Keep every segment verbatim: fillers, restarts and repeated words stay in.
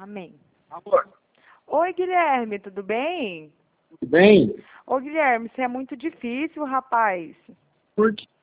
Amém. Amor, Oi, Guilherme, tudo bem? tudo bem? Ô, Guilherme, você é muito difícil, rapaz. Por quê?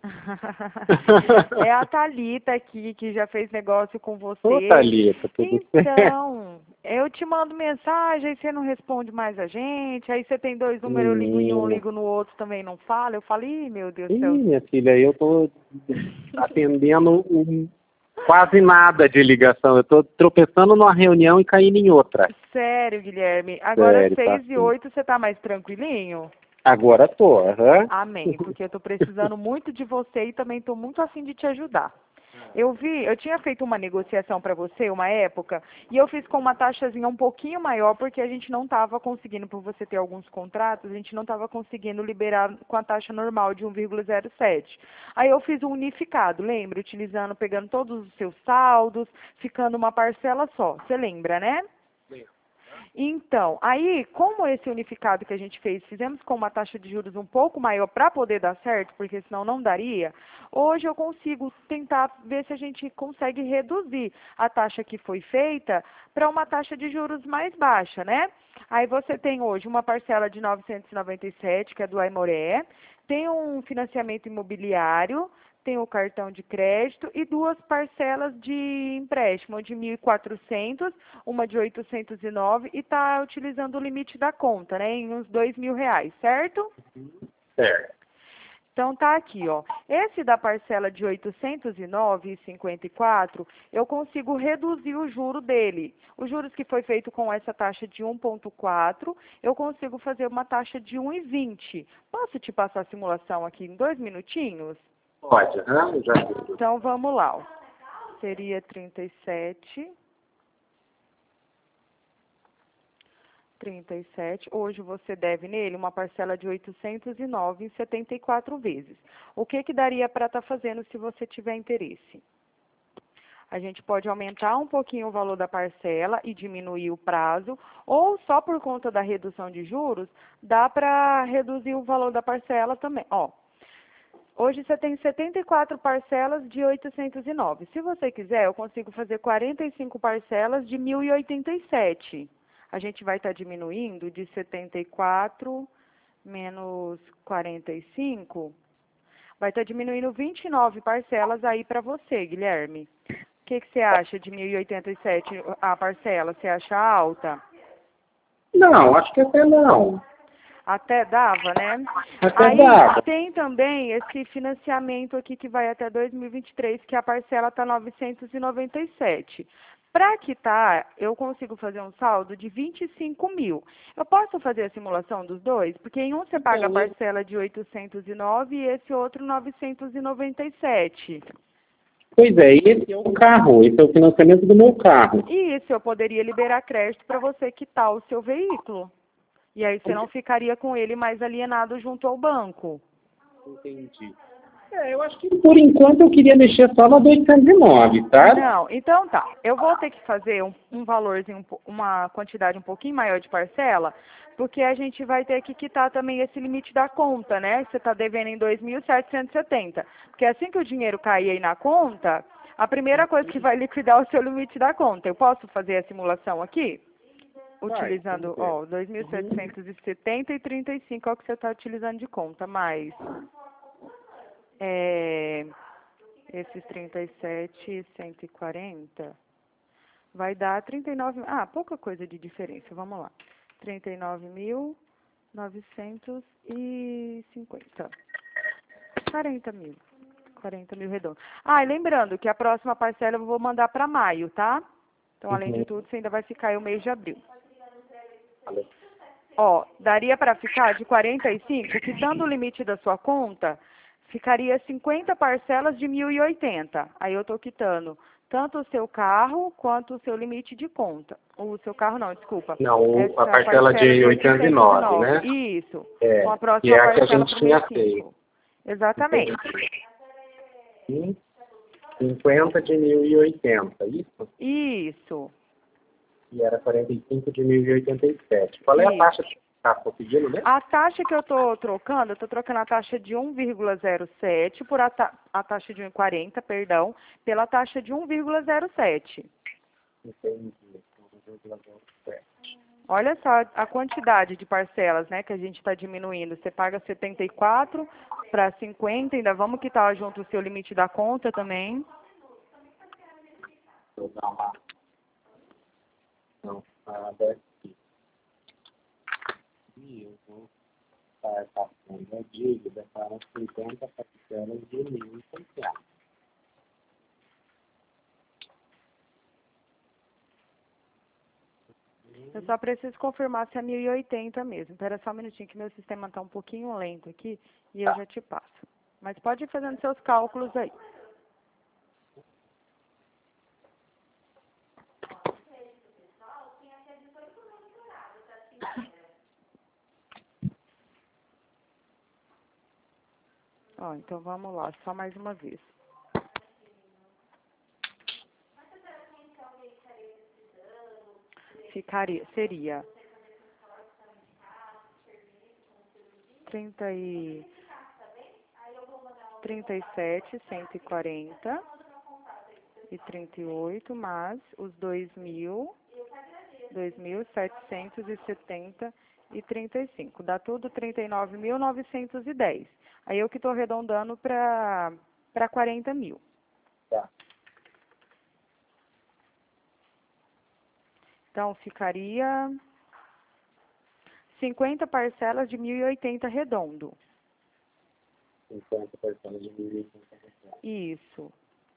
É a Thalita aqui, que já fez negócio com você. Ô, Thalita, tudo certo? Então, eu te mando mensagem, aí você não responde mais a gente, aí você tem dois números, eu ligo em um, Hum. ligo no outro, também não fala. Eu falo, ih, meu Deus do Ih, céu. minha filha, eu tô atendendo um, quase nada de ligação. Eu tô tropeçando numa reunião e caindo em outra. Sério, Guilherme. Agora, Sério, tá seis e assim. oito, você tá mais tranquilinho? Agora tô, aham. Amém, porque eu tô precisando muito de você e também tô muito afim de te ajudar. Eu vi, eu tinha feito uma negociação para você uma época e eu fiz com uma taxazinha um pouquinho maior porque a gente não estava conseguindo, por você ter alguns contratos, a gente não estava conseguindo liberar com a taxa normal de um vírgula zero sete. Aí eu fiz um unificado, lembra? Utilizando, pegando todos os seus saldos, ficando uma parcela só. Você lembra, né? Então, aí, como esse unificado que a gente fez, fizemos com uma taxa de juros um pouco maior para poder dar certo, porque senão não daria, hoje eu consigo tentar ver se a gente consegue reduzir a taxa que foi feita para uma taxa de juros mais baixa, né? Aí você tem hoje uma parcela de novecentos e noventa e sete, que é do Aimoré, tem um financiamento imobiliário, tem o cartão de crédito e duas parcelas de empréstimo, de mil e quatrocentos, uma de oitocentos e nove e está utilizando o limite da conta, né, em uns dois mil reais, certo? Certo. Então tá aqui, ó. Esse da parcela de oitocentos e nove vírgula cinquenta e quatro, eu consigo reduzir o juro dele. Os juros que foi feito com essa taxa de um vírgula quatro, eu consigo fazer uma taxa de um vírgula vinte. Posso te passar a simulação aqui em dois minutinhos? Pode, aham, já vi. Então, vamos lá. Ó. Seria trinta e sete. trinta e sete. Hoje você deve nele uma parcela de oitocentos e nove em setenta e quatro vezes. O que que daria para estar fazendo se você tiver interesse? A gente pode aumentar um pouquinho o valor da parcela e diminuir o prazo, ou só por conta da redução de juros, dá para reduzir o valor da parcela também. Ó, hoje você tem setenta e quatro parcelas de oitocentos e nove. Se você quiser, eu consigo fazer quarenta e cinco parcelas de mil e oitenta e sete. A gente vai estar diminuindo de setenta e quatro menos quarenta e cinco. Vai estar diminuindo vinte e nove parcelas aí para você, Guilherme. O que, que você acha de mil e oitenta e sete a parcela? Você acha alta? Não, acho que até não. Até dava, né? Até Aí dava. tem também esse financiamento aqui que vai até dois mil e vinte e três, que a parcela está novecentos e noventa e sete. Para quitar, eu consigo fazer um saldo de vinte e cinco mil. Eu posso fazer a simulação dos dois? Porque em um você paga a Então, parcela de oitocentos e nove e esse outro novecentos e noventa e sete. Pois é, esse é o carro, esse é o financiamento do meu carro. E isso eu poderia liberar crédito para você quitar o seu veículo. E aí você não ficaria com ele mais alienado junto ao banco. Entendi. É, eu acho que por enquanto eu queria mexer só na oitocentos e nove, tá? Não, então tá. Eu vou ter que fazer um, um valorzinho, uma quantidade um pouquinho maior de parcela, porque a gente vai ter que quitar também esse limite da conta, né? Você está devendo em dois mil setecentos e setenta. Porque assim que o dinheiro cair aí na conta, a primeira coisa que vai liquidar é o seu limite da conta. Eu posso fazer a simulação aqui? Utilizando, ó, dois mil setecentos e setenta e trinta e cinco é o que você está utilizando de conta, mais é, esses trinta e sete e cento e quarenta, vai dar trinta e nove, ah, pouca coisa de diferença, vamos lá, trinta e nove mil novecentos e cinquenta, quarenta mil, quarenta mil redondo. Ah, e lembrando que a próxima parcela eu vou mandar para maio, tá? Então, além de tudo, você ainda vai ficar aí o mês de abril. Ó, daria para ficar de quarenta e cinco, quitando o limite da sua conta, ficaria cinquenta parcelas de mil e oitenta. Aí eu estou quitando tanto o seu carro quanto o seu limite de conta. O seu carro não, desculpa. Não, Essa a parcela de oitocentos e nove, né? Isso. É, Com a que próxima é a que a parcela gente para o tinha mês feito. cinco. Exatamente. Entendi. cinquenta de mil e oitenta, isso? Isso. E era quarenta e cinco de mil e oitenta e sete. Qual é a Isso. taxa que está conseguindo mesmo? A taxa que eu estou trocando, eu estou trocando a taxa de um vírgula zero sete por a, ta a taxa de um vírgula quarenta, perdão, pela taxa de um vírgula zero sete. Entendi. Olha só a quantidade de parcelas, né, que a gente está diminuindo. Você paga setenta e quatro para cinquenta, ainda vamos quitar junto o seu limite da conta também. Vou dar uma não, nada aqui. E eu vou estar passando a dívida para cinquenta parcelas de mil e seiscentos. Eu só preciso confirmar se é mil e oitenta mesmo. Espera só um minutinho que meu sistema está um pouquinho lento aqui e eu já te passo. Mas pode ir fazendo seus cálculos aí. Ó, então vamos lá, só mais uma vez. Ficaria, seria trinta e trinta e sete, cento e quarenta e trinta e oito mais os dois mil, dois mil setecentos e setenta e trinta e cinco. Dá tudo trinta e nove mil novecentos e dez. Aí eu que estou arredondando para para quarenta mil. Tá. Então, ficaria cinquenta parcelas de mil e oitenta redondo. cinquenta parcelas de mil e oitenta. Isso.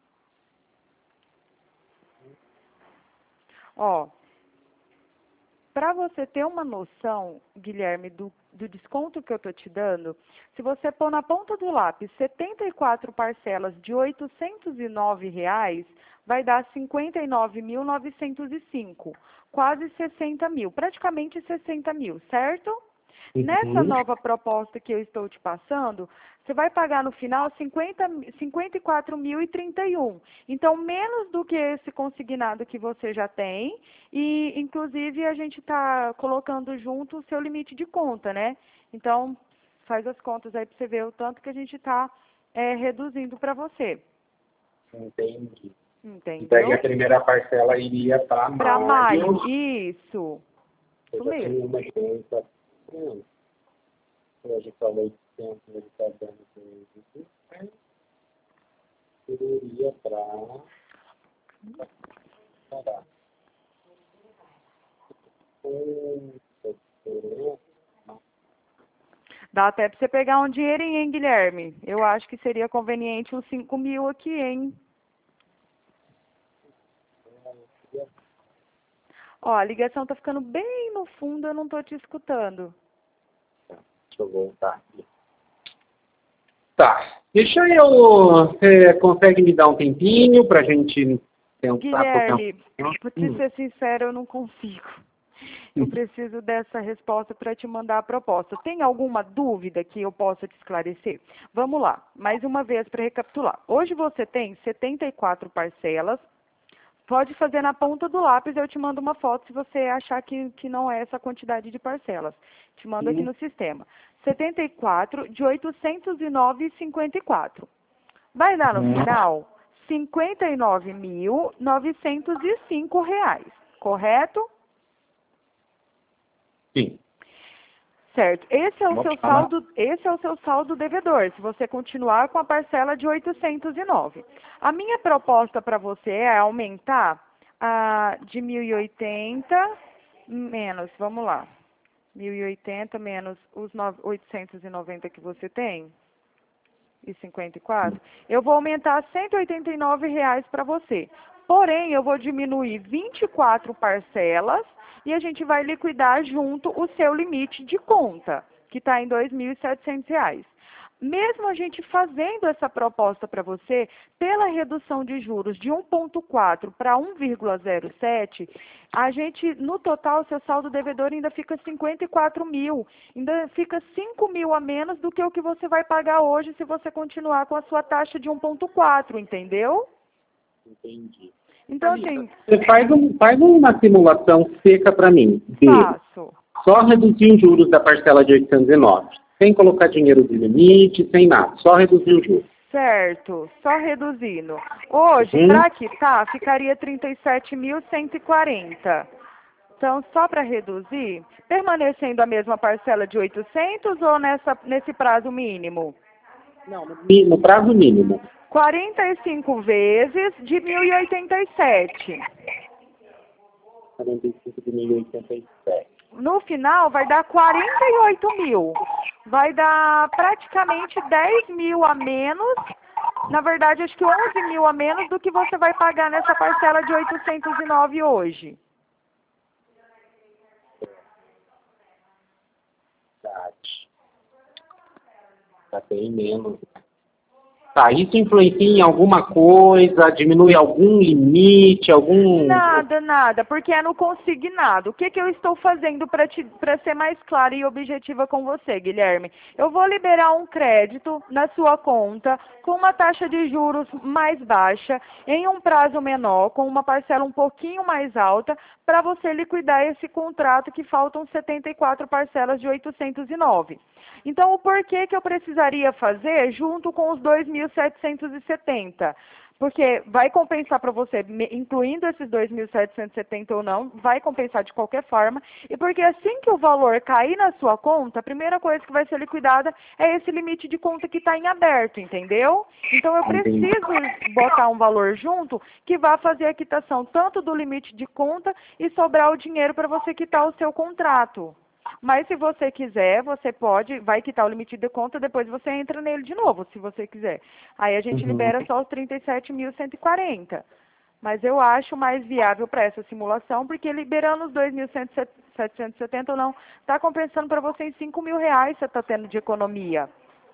Ó, para você ter uma noção, Guilherme, do, do desconto que eu estou te dando, se você pôr na ponta do lápis setenta e quatro parcelas de oitocentos e nove reais, vai dar cinquenta e nove mil novecentos e cinco, quase sessenta mil, praticamente sessenta mil, certo? Uhum. Nessa nova proposta que eu estou te passando, você vai pagar no final cinquenta, cinquenta e quatro mil e trinta e um. Então, menos do que esse consignado que você já tem. E, inclusive, a gente está colocando junto o seu limite de conta, né? Então, faz as contas aí para você ver o tanto que a gente está é, reduzindo para você. Entendi. Entendeu? Daí a primeira parcela iria para maio. Para maio, isso. Eu Isso já mesmo. tinha uma conta. Hum, hoje falou oitocentos, ele está dando trezentos. Iria para... Para... Dá até para você pegar um dinheirinho, hein, Guilherme? Eu acho que seria conveniente uns cinco mil aqui, hein? Ó, a ligação tá ficando bem no fundo, eu não tô te escutando. Deixa eu voltar aqui. Tá. Deixa eu... Você consegue me dar um tempinho para a gente pensar... Guilherme, por pra te ser sincero, eu não consigo. Eu preciso dessa resposta para te mandar a proposta. Tem alguma dúvida que eu possa te esclarecer? Vamos lá, mais uma vez para recapitular. Hoje você tem setenta e quatro parcelas. Pode fazer na ponta do lápis, eu te mando uma foto se você achar que, que não é essa quantidade de parcelas. Te mando aqui no sistema. setenta e quatro de oitocentos e nove vírgula cinquenta e quatro. Vai dar no final cinquenta e nove mil novecentos e cinco reais, correto? Sim. Certo. Esse é o Vamos seu falar. saldo, esse é o seu saldo devedor, se você continuar com a parcela de oitocentos e nove. A minha proposta para você é aumentar a de mil e oitenta menos, vamos lá, mil e oitenta menos os oitocentos e noventa que você tem, e cinquenta e quatro, eu vou aumentar cento e oitenta e nove reais para você. Porém, eu vou diminuir vinte e quatro parcelas e a gente vai liquidar junto o seu limite de conta, que está em dois mil e setecentos reais. Mesmo a gente fazendo essa proposta para você, pela redução de juros de um vírgula quatro para um vírgula zero sete, a gente, no total, seu saldo devedor ainda fica cinquenta e quatro mil. Ainda fica cinco mil a menos do que o que você vai pagar hoje se você continuar com a sua taxa de um vírgula quatro, entendeu? Entendi. Então, assim, Você faz, um, faz uma simulação seca para mim. De faço. só reduzir os juros da parcela de oitocentos e nove. Sem colocar dinheiro de limite, sem nada. Só reduzir os juros. Certo, só reduzindo. Hoje, Uhum. para quitar, ficaria trinta e sete mil cento e quarenta. Então, só para reduzir, permanecendo a mesma parcela de oitocentos ou nessa, nesse prazo mínimo? Não, no, mi- no prazo mínimo. quarenta e cinco vezes de mil e oitenta e sete. quarenta e cinco de mil e oitenta e sete. No final, vai dar quarenta e oito mil. Vai dar praticamente dez mil a menos. Na verdade, acho que onze mil a menos do que você vai pagar nessa parcela de oitocentos e nove hoje. Verdade. Tá bem menos. Tá, isso influencia em alguma coisa? Diminui algum limite, algum... Nada, nada, porque é no consignado. O que, que eu estou fazendo para para ser mais clara e objetiva com você, Guilherme? Eu vou liberar um crédito na sua conta com uma taxa de juros mais baixa, em um prazo menor, com uma parcela um pouquinho mais alta, para você liquidar esse contrato que faltam setenta e quatro parcelas de oitocentos e nove. Então, o porquê que eu precisaria fazer junto com os dois mil setecentos e setenta? Porque vai compensar para você, me- incluindo esses dois mil setecentos e setenta ou não, vai compensar de qualquer forma. E porque assim que o valor cair na sua conta, a primeira coisa que vai ser liquidada é esse limite de conta que está em aberto, entendeu? Então eu Entendi. preciso botar um valor junto que vá fazer a quitação tanto do limite de conta e sobrar o dinheiro para você quitar o seu contrato. Mas se você quiser, você pode, vai quitar o limite de conta, depois você entra nele de novo, se você quiser. Aí a gente Uhum. libera só os trinta e sete mil cento e quarenta. Mas eu acho mais viável para essa simulação, porque liberando os dois mil setecentos e setenta ou não, está compensando para você em cinco mil reais você está tendo de economia.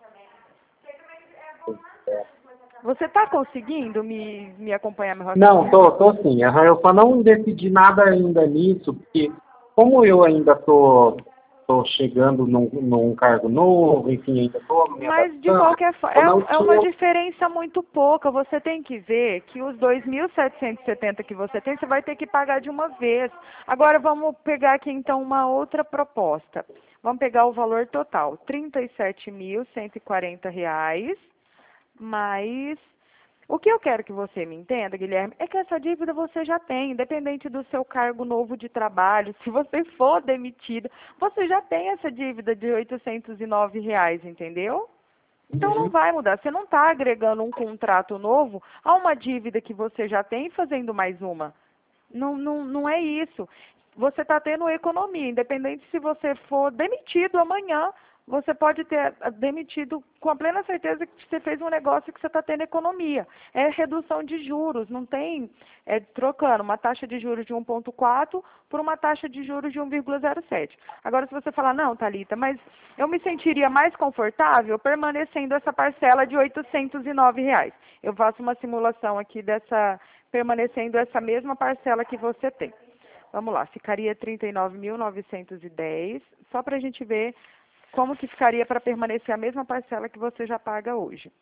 Você está conseguindo me, me acompanhar, meu raciocínio? Não, tô, tô sim. Aham, eu só não decidi nada ainda nisso, porque como eu ainda tô, tô chegando num, num cargo novo, enfim, ainda tô me Mas, de adaptando, qualquer forma, eu é, não um- é uma tinha... diferença muito pouca. Você tem que ver que os dois mil setecentos e setenta que você tem, você vai ter que pagar de uma vez. Agora, vamos pegar aqui, então, uma outra proposta. Vamos pegar o valor total, trinta e sete mil cento e quarenta reais, mais... O que eu quero que você me entenda, Guilherme, é que essa dívida você já tem, independente do seu cargo novo de trabalho. Se você for demitido, você já tem essa dívida de oitocentos e nove reais, entendeu? Então não Uhum. vai mudar. Você não está agregando um contrato novo a uma dívida que você já tem e fazendo mais uma. Não, não, não é isso. Você está tendo economia, independente se você for demitido amanhã, você pode ter ah, demitido com a plena certeza que você fez um negócio que você está tendo economia. É redução de juros, não tem é, trocando uma taxa de juros de um vírgula quatro por uma taxa de juros de um vírgula zero sete. Agora, se você falar, não, Thalita, mas eu me sentiria mais confortável permanecendo essa parcela de oitocentos e nove reais. Eu faço uma simulação aqui dessa, permanecendo essa mesma parcela que você tem. Vamos lá, ficaria trinta e nove mil novecentos e dez, só para a gente ver como que ficaria para permanecer a mesma parcela que você já paga hoje.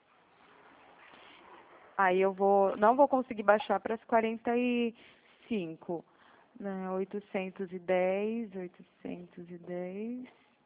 Aí eu vou, não vou conseguir baixar para as quarenta e cinco, né? oitocentos e dez, oitocentos e dez.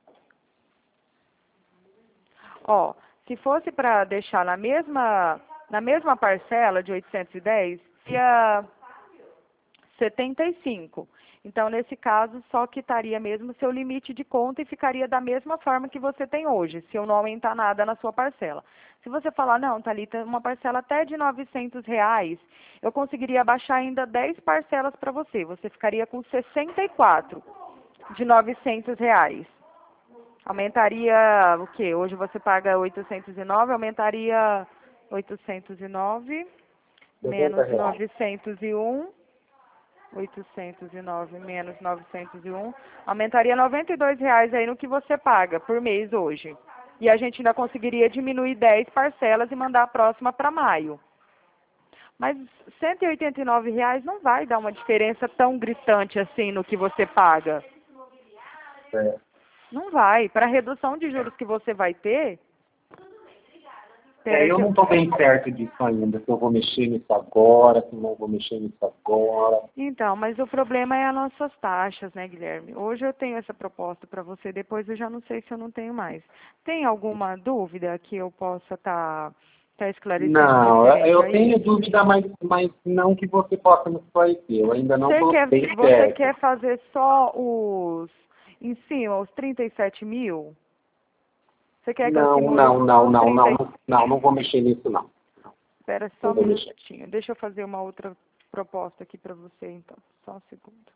Ó, se fosse para deixar na mesma, na mesma parcela de oitocentos e dez, ia setenta e cinco. Então, nesse caso, só quitaria mesmo seu limite de conta e ficaria da mesma forma que você tem hoje, se eu não aumentar nada na sua parcela. Se você falar, não, Thalita, uma parcela até de novecentos reais, eu conseguiria baixar ainda dez parcelas para você. Você ficaria com sessenta e quatro de novecentos reais. Aumentaria o quê? Hoje você paga oitocentos e nove, aumentaria oitocentos e nove noventa menos reais. novecentos e um. oitocentos e nove menos novecentos e um, aumentaria noventa e dois reais aí no que você paga por mês hoje. E a gente ainda conseguiria diminuir dez parcelas e mandar a próxima para maio. Mas cento e oitenta e nove reais não vai dar uma diferença tão gritante assim no que você paga. É. Não vai. Para a redução de juros que você vai ter... É, Peraí eu que não eu... estou bem certo disso ainda, se eu vou mexer nisso agora, se não vou mexer nisso agora. Então, mas o problema é as nossas taxas, né, Guilherme? Hoje eu tenho essa proposta para você, depois eu já não sei se eu não tenho mais. Tem alguma dúvida que eu possa estar Está esclarecido Não, referente eu a tenho isso? dúvida, mas, mas não que você possa me esclarecer. Eu ainda não Você quer, botei você certo. quer fazer só os, em cima, os trinta e sete mil? Você quer que eu Não, simule não, não, os não, trinta não, e... não, não, não vou mexer nisso, não. Espera só Não um vou mexer. minutinho. Deixa eu fazer uma outra proposta aqui para você, então. Só um segundo.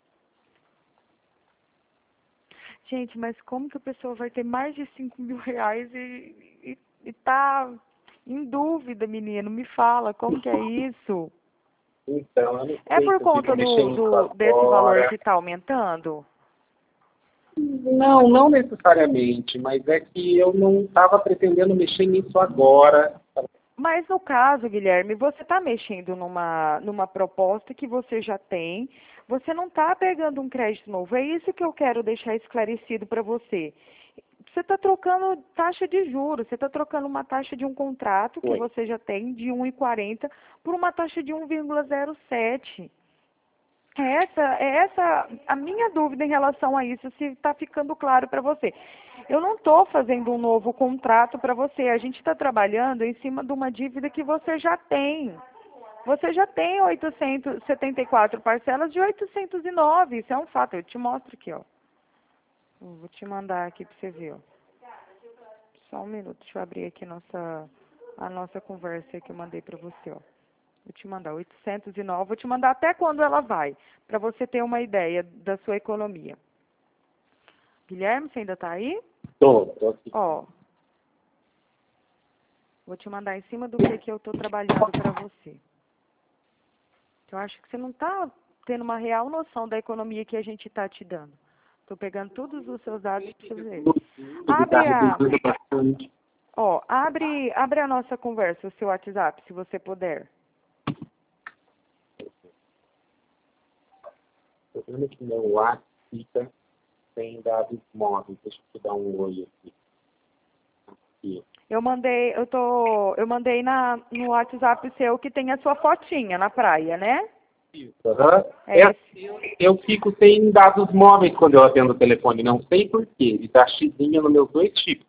Gente, mas como que a pessoa vai ter mais de cinco mil reais e, e, e tá em dúvida, menino? Me fala, como que é isso? Então, eu não É sei por se eu conta fico do, mexendo nisso do, desse valor agora. que está aumentando? Não, não necessariamente, mas é que eu não estava pretendendo mexer nisso agora. Mas no caso, Guilherme, você está mexendo numa, numa proposta que você já tem, você não está pegando um crédito novo. É isso que eu quero deixar esclarecido para você. Você está trocando taxa de juros, você está trocando uma taxa de um contrato que Oi. você já tem de um vírgula quarenta por uma taxa de um vírgula zero sete. É essa, é essa a minha dúvida em relação a isso, se está ficando claro para você. Eu não estou fazendo um novo contrato para você, a gente está trabalhando em cima de uma dívida que você já tem. Você já tem oitocentos e setenta e quatro parcelas de oitocentos e nove, isso é um fato, eu te mostro aqui, ó. Eu vou te mandar aqui para você ver, ó. Só um minuto, deixa eu abrir aqui nossa, a nossa conversa que eu mandei para você, ó. Vou te mandar oitocentos e nove, vou te mandar até quando ela vai, para você ter uma ideia da sua economia. Guilherme, você ainda está aí? Tô, tô aqui. Ó, vou te mandar em cima do que, que eu estou trabalhando para você. Eu acho que você não está tendo uma real noção da economia que a gente está te dando. Estou pegando todos os seus dados para você ver. Abre a, bastante. ó, abre, abre a nossa conversa, o seu WhatsApp, se você puder. Tô vendo que meu WhatsApp fica sem dados móveis. Deixa eu te dar um oi aqui. Aqui. Eu mandei, eu tô, eu mandei na, no WhatsApp seu que tem a sua fotinha na praia, né? Uhum. É É, esse. eu fico sem dados móveis quando eu atendo o telefone. Não sei por quê. Ele dá xizinho nos meus dois tipos.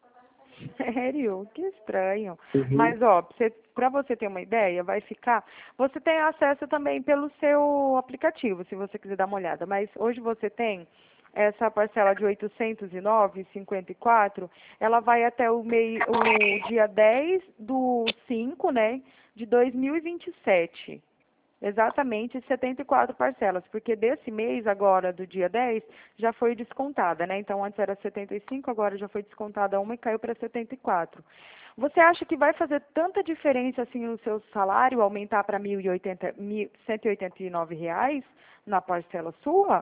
Sério? Que estranho. Uhum. Mas, ó, para você ter uma ideia, vai ficar... Você tem acesso também pelo seu aplicativo, se você quiser dar uma olhada. Mas hoje você tem essa parcela de oitocentos e nove vírgula cinquenta e quatro, ela vai até o, mei, o dia dez do cinco, né, de dois mil e vinte e sete. Exatamente setenta e quatro parcelas, porque desse mês agora, do dia dez, já foi descontada, né? Então antes era setenta e cinco, agora já foi descontada uma e caiu para setenta e quatro. Você acha que vai fazer tanta diferença assim no seu salário, aumentar para mil e oitenta, cento e oitenta e nove reais na parcela sua?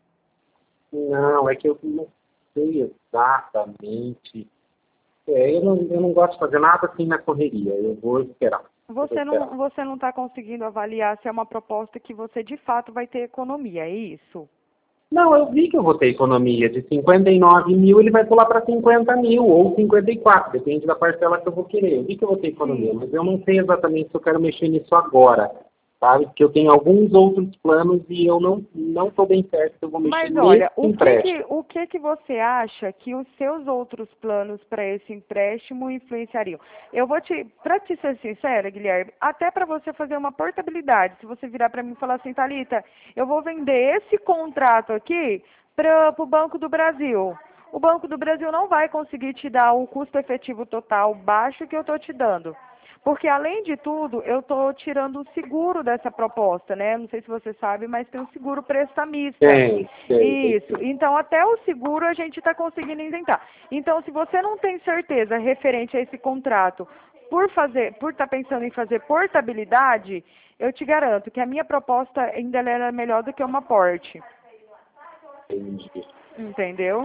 Não, é que eu não sei exatamente. É, eu, não, eu não gosto de fazer nada assim na correria. Eu vou esperar. Eu vou Você esperar. não você não está conseguindo avaliar se é uma proposta que você de fato vai ter economia, é isso? Não, eu vi que eu vou ter economia de cinquenta e nove mil, ele vai pular para cinquenta mil ou cinquenta e quatro, depende da parcela que eu vou querer. Eu vi que eu vou ter economia, Sim. mas eu não sei exatamente se eu quero mexer nisso agora, sabe? Porque eu tenho alguns outros planos e eu não não estou bem certo se eu vou mexer Mas nesse olha, o que empréstimo. que, o que que você acha que os seus outros planos para esse empréstimo influenciariam? Eu vou te, para te ser sincera, Guilherme, até para você fazer uma portabilidade, se você virar para mim e falar assim, Thalita, eu vou vender esse contrato aqui para o Banco do Brasil. O Banco do Brasil não vai conseguir te dar o custo efetivo total baixo que eu estou te dando. Porque, além de tudo, eu estou tirando o seguro dessa proposta, né? Não sei se você sabe, mas tem um seguro prestamista. Tem, tem, Isso. Então, até o seguro a gente está conseguindo isentar. Então, se você não tem certeza referente a esse contrato, por fazer, por estar pensando em fazer portabilidade, eu te garanto que a minha proposta ainda era melhor do que uma porte. Entendi. Entendeu?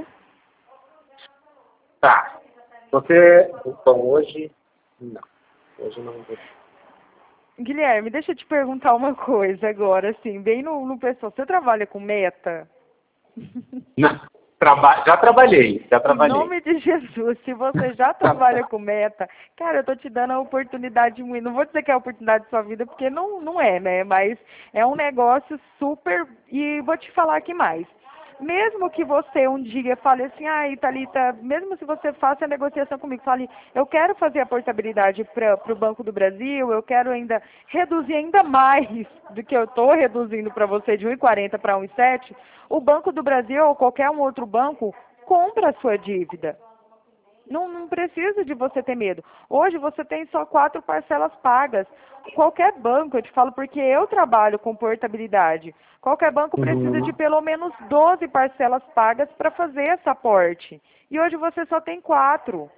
Tá. Você, então hoje, não. Hoje não vou. Guilherme, deixa eu te perguntar uma coisa agora, assim, bem no, no pessoal. Você trabalha com meta? Não. Traba já trabalhei, já Em trabalhei. nome de Jesus, se você já trabalha com meta, cara, eu tô te dando a oportunidade muito. Não vou dizer que é a oportunidade de sua vida, porque não, não é, né? Mas é um negócio super. E vou te falar aqui mais. Mesmo que você um dia fale assim, ai, Thalita, mesmo se você faça a negociação comigo, fale, eu quero fazer a portabilidade para o Banco do Brasil, eu quero ainda reduzir ainda mais do que eu estou reduzindo para você de um e quarenta para um e sete, o Banco do Brasil ou qualquer um outro banco compra a sua dívida. Não, não precisa de você ter medo. Hoje você tem só quatro parcelas pagas. Qualquer banco, eu te falo porque eu trabalho com portabilidade, qualquer banco precisa Uhum. de pelo menos doze parcelas pagas para fazer essa aporte. E hoje você só tem quatro.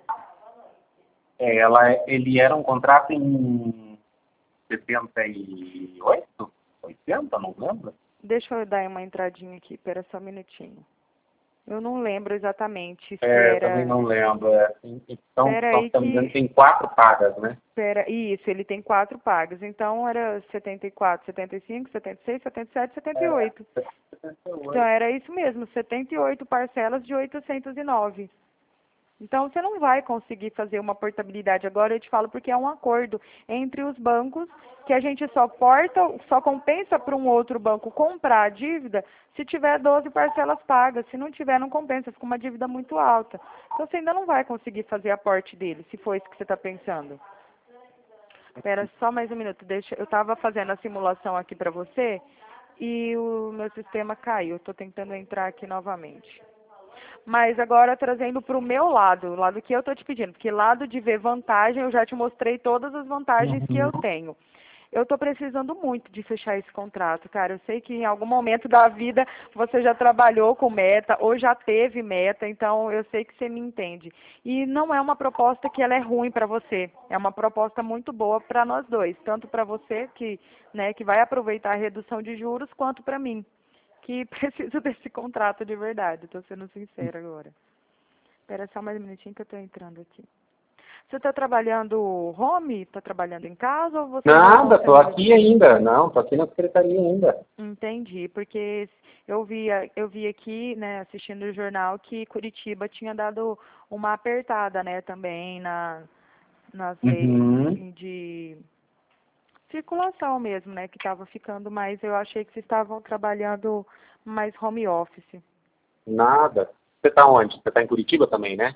É, ela, ele era um contrato em setenta e oito? oitenta, não lembro? Deixa eu dar uma entradinha aqui, espera só um minutinho. Eu não lembro exatamente se É, eu era... também não lembro. É. Então, Espera nós aí estamos dizendo que... que tem quatro pagas, né? Espera, isso, ele tem quatro pagas. Então era setenta e quatro, setenta e cinco, setenta e seis, setenta e sete, setenta e oito. É, setenta e oito. Então era isso mesmo, setenta e oito parcelas de oitocentos e nove. Então você não vai conseguir fazer uma portabilidade agora, eu te falo porque é um acordo entre os bancos que a gente só porta, só compensa para um outro banco comprar a dívida se tiver doze parcelas pagas. Se não tiver, não compensa, fica uma dívida muito alta. Então você ainda não vai conseguir fazer aporte dele, se for isso que você está pensando. Espera só mais um minuto, deixa, eu estava fazendo a simulação aqui para você e o meu sistema caiu. Estou tentando entrar aqui novamente. Mas agora trazendo para o meu lado, o lado que eu estou te pedindo, porque lado de ver vantagem, eu já te mostrei todas as vantagens que eu Uhum. tenho. Eu estou precisando muito de fechar esse contrato, cara. Eu sei que em algum momento da vida você já trabalhou com meta ou já teve meta, então eu sei que você me entende. E não é uma proposta que ela é ruim para você. É uma proposta muito boa para nós dois, tanto para você que, né, que vai aproveitar a redução de juros, quanto para mim, que preciso desse contrato de verdade. Estou sendo sincera agora. Espera só mais um minutinho que eu estou entrando aqui. Você está trabalhando home? Está trabalhando em casa ou você Nada, estou volta? aqui ainda. Não, estou aqui na secretaria ainda. Entendi, porque eu vi, eu vi aqui, né, assistindo o jornal, que Curitiba tinha dado uma apertada, né, também na, nas leis Uhum. de circulação mesmo, né, que estava ficando mais, eu achei que vocês estavam trabalhando mais home office. Nada. Você está onde? Você está em Curitiba também, né?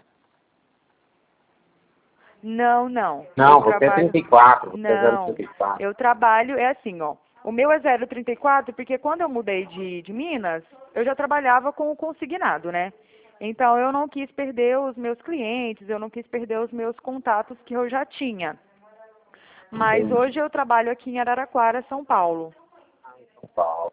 Não, não. Não, Eu você é trabalho. trinta e quatro. Você é zero Não, trinta e quatro. eu trabalho, é assim, ó. O meu é zero trinta e quatro porque quando eu mudei de, de Minas, eu já trabalhava com o consignado, né? Então eu não quis perder os meus clientes, eu não quis perder os meus contatos que eu já tinha. Mas Entendi. hoje eu trabalho aqui em Araraquara, São Paulo. São Paulo.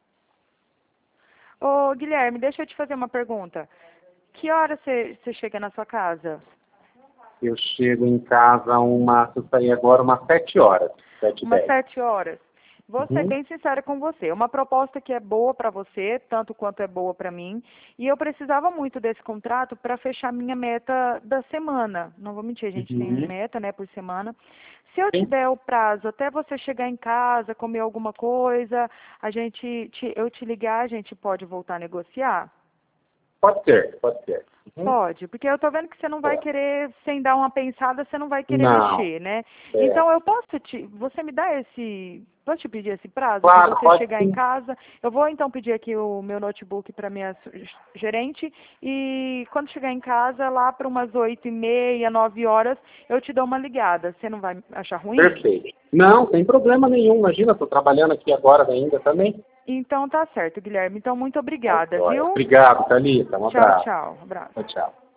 Ô, Guilherme, deixa eu te fazer uma pergunta. Que hora você você chega na sua casa? Eu chego em casa uma, eu saí agora umas sete horas, sete e Umas dez. sete horas. Vou ser Uhum. bem sincera com você. É uma proposta que é boa para você, tanto quanto é boa para mim. E eu precisava muito desse contrato para fechar minha meta da semana. Não vou mentir, a gente tem Uhum. meta, né, por semana. Se eu te Sim. der o prazo até você chegar em casa, comer alguma coisa, a gente, te, eu te ligar, a gente pode voltar a negociar? Pode ser, pode ser. Uhum. Pode, porque eu tô vendo que você não vai É. querer, sem dar uma pensada, você não vai querer Não. mexer, né? É. Então eu posso te, você me dá esse, posso te pedir esse prazo de Claro, você pode chegar em sim. casa? Eu vou então pedir aqui o meu notebook para minha su- gerente e quando chegar em casa, lá para umas oito e meia, nove horas, eu te dou uma ligada. Você não vai achar ruim? Perfeito. Não, sem problema nenhum. Imagina, estou trabalhando aqui agora ainda também. Então tá certo, Guilherme. Então muito Tá obrigada, jóia. viu? Obrigado, Thalita. Um Tchau, abraço. tchau. Abraço. Tchau, tchau.